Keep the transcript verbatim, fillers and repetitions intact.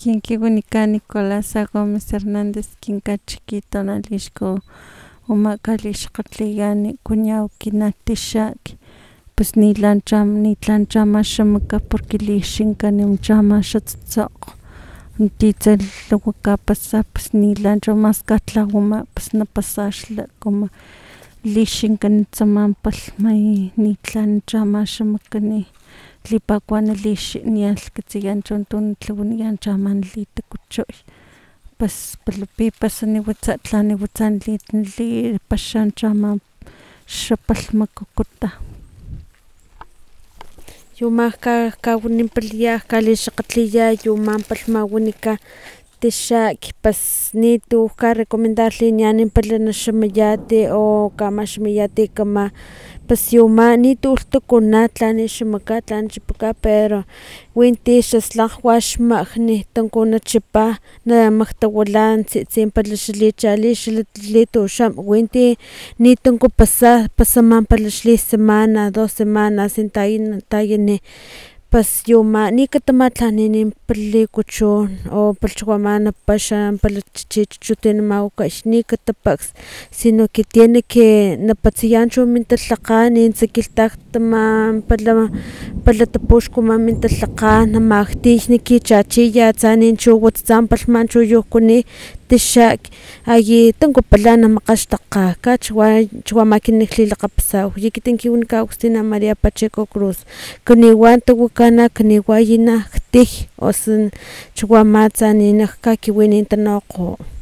quien kiwinika Nicolás Gómez Hernández quien ka chiquito nalixko uma kalixqatligani kuñaw kinatixak pues ni lancham ni tlanchama xamaka porque lixinka ni chama xatzoq titzel lowaka pasa pues ni lanchama skatlawuma pues na pasaxla como lixinka nitzamanpal may ni tlanchama xamaka ni tlipakuani lixi nial katsiyanchon tlawaniyan chaman litakuchoy pues palapi pasani witsa tlani witsan li pashan chama xapal makukota yumaka kawnimpalya kalixqatliya yumanpal mawinika tixak pas nitu ka recomendarli ñanin palana xamayate o kamaxmayate kama pues yuma nitu lhtukuna tlani xamaka tlani chipaka pero winti xaslakg waxmajni tankuna chipa na majtawila tsitsin pala xalichali xalituxam winti nitunku pasa pasaman pala xli semana dos semanas tayani pues yuma nikatamatlanini pali kuchon o palhchihuamana paxan pala chichi chuchut mawaka nikatapaks sino que tiene que napatsiyan chu min talhakgan nintsa kilhtak tama pala pala tapuxkuma min talhakgan namakgtiy nikichachiya atsa nin chu watsatsan palhman chu yujkuni tixak ayi tankupala na makgaxtakgaka chihuama ekin lilakgapasaw ekitin kiwanika Agustina María Pacheco Cruz kaniwa tawakana kaniwa yina ktij osu chihuama atsa ni nak kakiwini tanokgo.